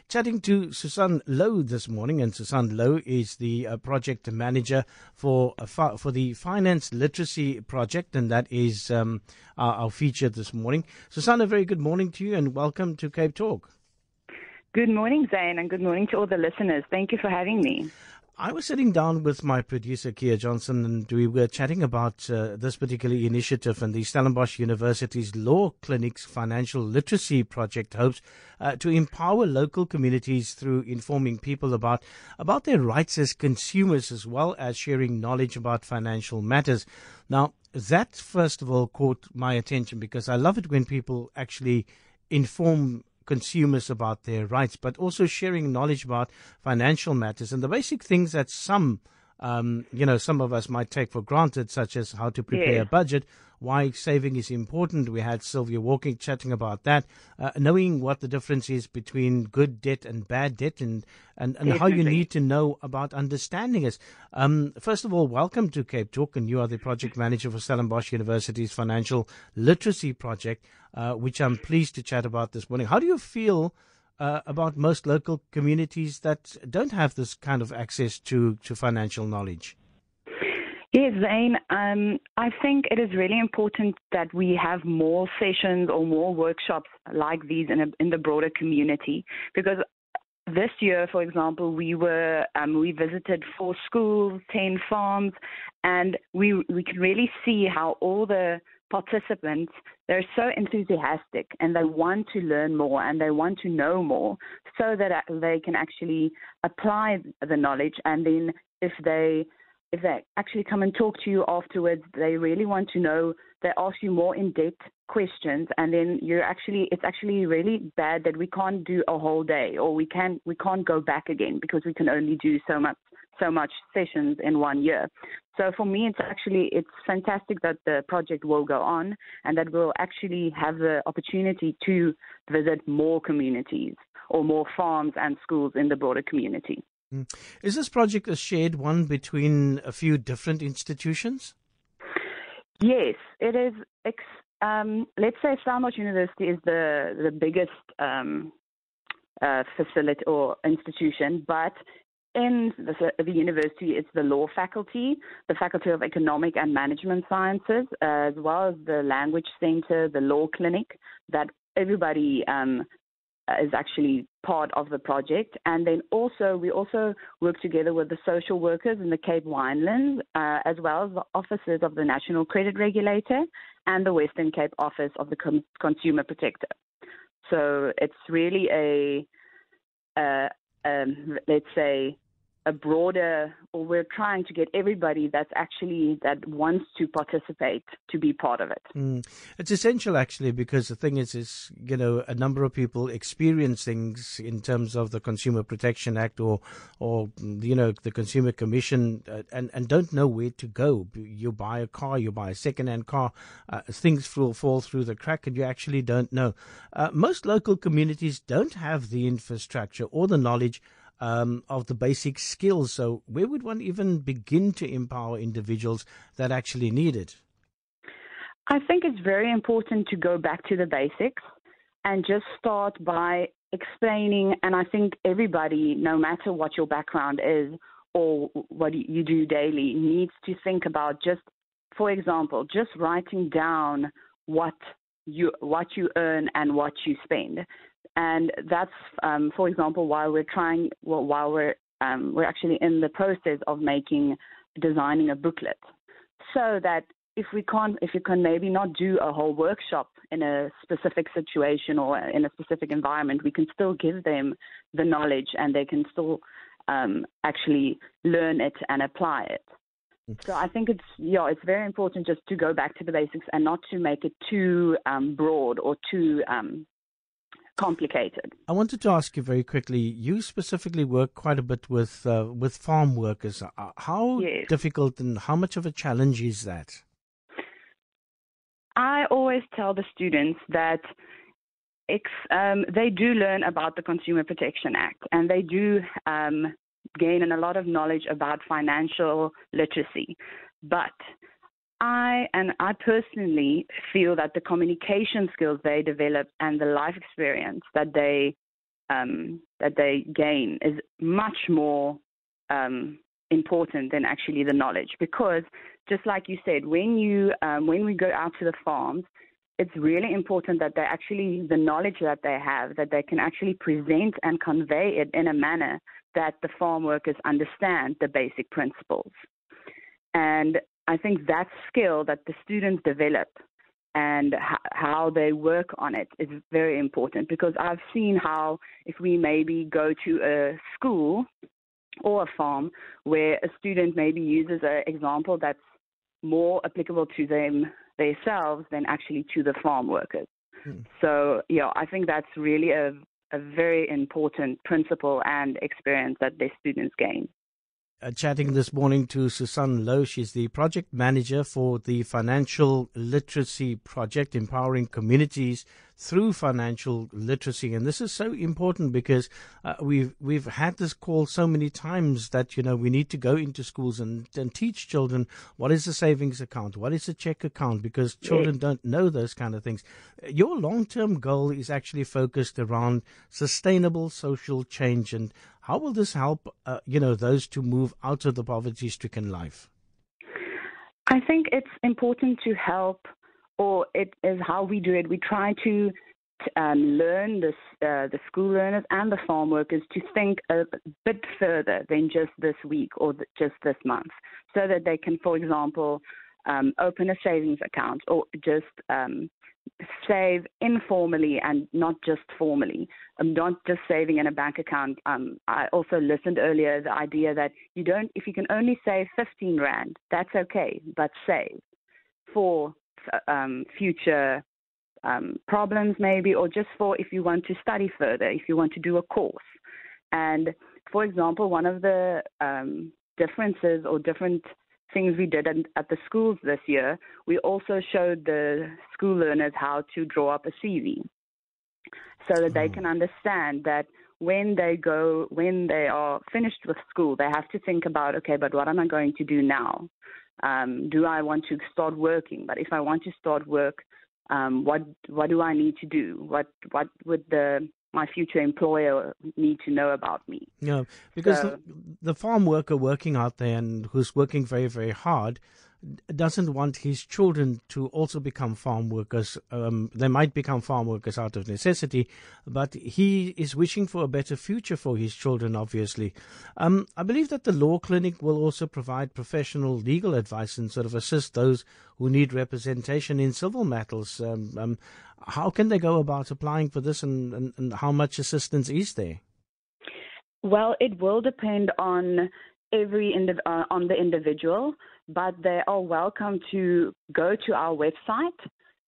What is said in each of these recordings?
chatting to Susan Lowe this morning, and Susan Lowe is the project manager for the Finance Literacy Project, and that is our feature this morning. Susan, a very good morning to you, and welcome to Cape Talk. Good morning, Zane, and good morning to all the listeners. Thank you for having me. I was sitting down with my producer, Kia Johnson, and we were chatting about this particular initiative, and the Stellenbosch University's Law Clinic's Financial Literacy Project hopes to empower local communities through informing people about their rights as consumers, as well as sharing knowledge about financial matters. Now, that, first of all, caught my attention because I love it when people actually inform consumers about their rights, but also sharing knowledge about financial matters and the basic things that some of us might take for granted, such as how to prepare a budget, why saving is important. We had Sylvia Walking chatting about that, knowing what the difference is between good debt and bad debt, and how you need to know about understanding it. First of all, welcome to Cape Talk, and you are the project manager for Stellenbosch University's Financial Literacy Project, which I'm pleased to chat about this morning. How do you feel about most local communities that don't have this kind of access to financial knowledge? Yes, Zane, I think it is really important that we have more sessions or more workshops like these in the broader community, because this year, for example, we visited 4 schools, 10 farms, and we can really see how all the participants, they're so enthusiastic and they want to learn more and they want to know more so that they can actually apply the knowledge. And then if they actually come and talk to you afterwards, they really want to know, they ask you more in-depth questions, and then it's actually really bad that we can't do a whole day, or we can't go back again because we can only do so much sessions in 1 year. So for me, it's fantastic that the project will go on and that we'll actually have the opportunity to visit more communities or more farms and schools in the broader community. Is this project a shared one between a few different institutions? Yes, it is. Let's say Stellenbosch University is the biggest facility or institution, but in the university, it's the law faculty, the Faculty of Economic and Management Sciences, as well as the Language Center, the Law Clinic, that everybody is actually part of the project. And then we also work together with the social workers in the Cape Winelands, as well as the offices of the National Credit Regulator and the Western Cape office of the Consumer Protector. So it's really let's say a broader, or we're trying to get everybody that wants to participate to be part of it. It's essential, actually, because the thing is a number of people experience things in terms of the Consumer Protection Act or the Consumer Commission and don't know where to go. You buy a car, you buy a second-hand car, things fall through the crack and you actually don't know. Most local communities don't have the infrastructure or the knowledge of the basic skills. So where would one even begin to empower individuals that actually need it? I think it's very important to go back to the basics and just start by explaining. And I think everybody, no matter what your background is or what you do daily, needs to think about for example, just writing down what you earn and what you spend. And that's, for example, while we're actually in the process of designing a booklet, so that if you can maybe not do a whole workshop in a specific situation or in a specific environment, we can still give them the knowledge and they can still actually learn it and apply it. So I think it's very important just to go back to the basics and not to make it too broad or too complicated. I wanted to ask you very quickly, you specifically work quite a bit with farm workers. How difficult and how much of a challenge is that? I always tell the students that they do learn about the Consumer Protection Act and they do gain a lot of knowledge about financial literacy. But I personally feel that the communication skills they develop and the life experience that they that they gain is much more important than actually the knowledge. Because just like you said, when we go out to the farms, it's really important that the knowledge that they have, that they can actually present and convey it in a manner that the farm workers understand the basic principles. And I think that skill that the students develop and how they work on it is very important, because I've seen how if we maybe go to a school or a farm where a student maybe uses an example that's more applicable to themselves than actually to the farm workers. So, I think that's really a very important principle and experience that their students gain. Chatting this morning to Susan Lowe. She's the project manager for the Financial Literacy Project, empowering communities through financial literacy. And this is so important because we've had this call so many times that, we need to go into schools and teach children what is a savings account, what is a check account, because children don't know those kind of things. Your long-term goal is actually focused around sustainable social change. And how will this help, those to move out of the poverty-stricken life? I think it's important to help, or it is how we do it. We try to learn the school learners and the farm workers to think a bit further than just this week or just this month, so that they can, for example, open a savings account or just save informally and not just formally, not just saving in a bank account. I also listened earlier, the idea that if you can only save 15 Rand, that's okay, but save for future problems maybe, or just for if you want to study further, if you want to do a course. And for example, one of the differences or different things we did at the schools this year, we also showed the school learners how to draw up a CV, so that they can understand that when they are finished with school, they have to think about, okay, but what am I going to do now? Do I want to start working? But if I want to start work, what do I need to do? What would my future employer need to know about me? Yeah, because the farm worker working out there and who's working very, very hard doesn't want his children to also become farm workers. They might become farm workers out of necessity, but he is wishing for a better future for his children, obviously. I believe that the Law Clinic will also provide professional legal advice and sort of assist those who need representation in civil matters. How can they go about applying for this, and how much assistance is there? Well, it will depend on on the individual, but they are welcome to go to our website,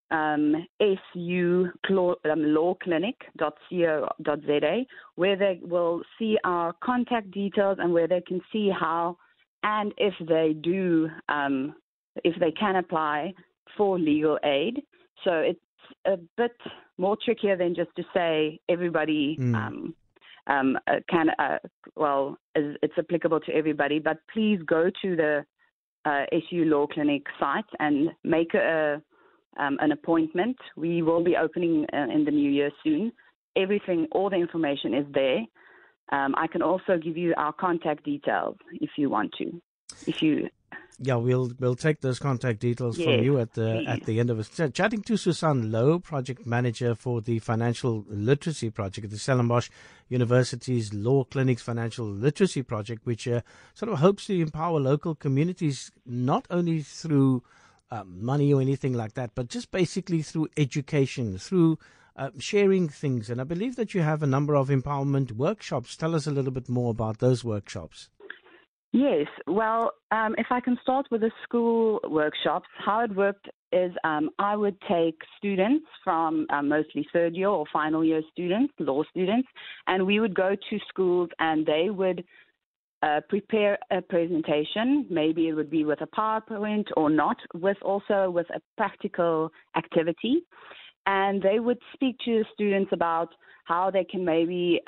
lawclinic.co.za, where they will see our contact details and where they can see how and if they can apply for legal aid. So it's a bit more trickier than just to say everybody it's applicable to everybody. But please go to the SU Law Clinic site and make an appointment. We will be opening in the new year soon. All the information is there. I can also give you our contact details if you want to. Yeah, we'll take those contact details from you at the end of it. Chatting to Susan Lowe, project manager for the Financial Literacy Project at the Stellenbosch University's Law Clinic's Financial Literacy Project, which sort of hopes to empower local communities not only through money or anything like that, but just basically through education, through sharing things. And I believe that you have a number of empowerment workshops. Tell us a little bit more about those workshops. Yes. Well, if I can start with the school workshops, how it worked is I would take students from mostly third year or final year students, law students, and we would go to schools and they would prepare a presentation. Maybe it would be with a PowerPoint or not, with a practical activity. And they would speak to the students about how they can maybe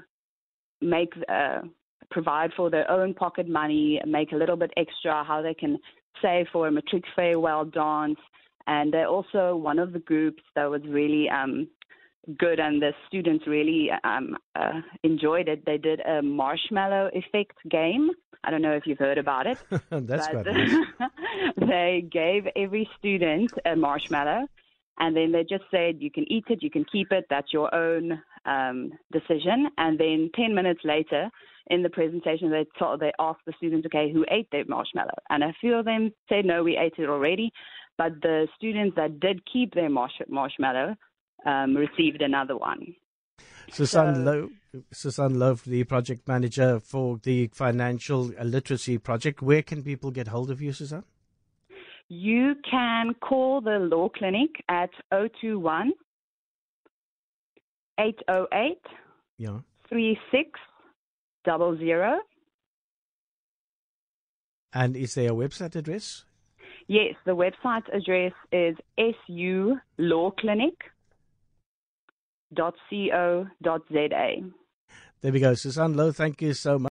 provide for their own pocket money, make a little bit extra, how they can save for a matric farewell dance. And they're also one of the groups that was really good, and the students really enjoyed it. They did a marshmallow effect game. I don't know if you've heard about it. That's but quite nice. they gave every student a marshmallow, and then they just said, you can eat it, you can keep it, that's your own decision. And then 10 minutes later, in the presentation, they asked the students, okay, who ate their marshmallow? And a few of them said, no, we ate it already. But the students that did keep their marshmallow received another one. Susan Love, the project manager for the Financial Literacy Project. Where can people get hold of you, Susan? You can call the Law Clinic at 021 808 3600. And is there a website address? Yes, the website address is sulawclinic.co.za. There we go. Susan Lowe, thank you so much.